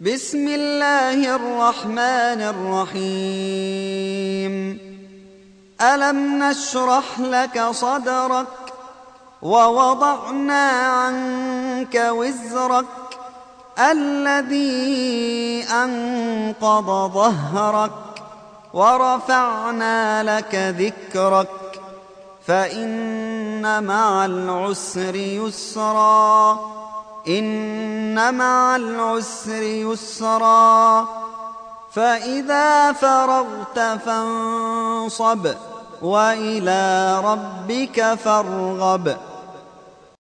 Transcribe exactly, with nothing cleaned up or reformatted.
بسم الله الرحمن الرحيم ألم نشرح لك صدرك ووضعنا عنك وزرك الذي أنقض ظهرك ورفعنا لك ذكرك فإن مع العسر يسرا إن مع العسر يسرا فإذا فرغت فانصب وإلى ربك فارغب.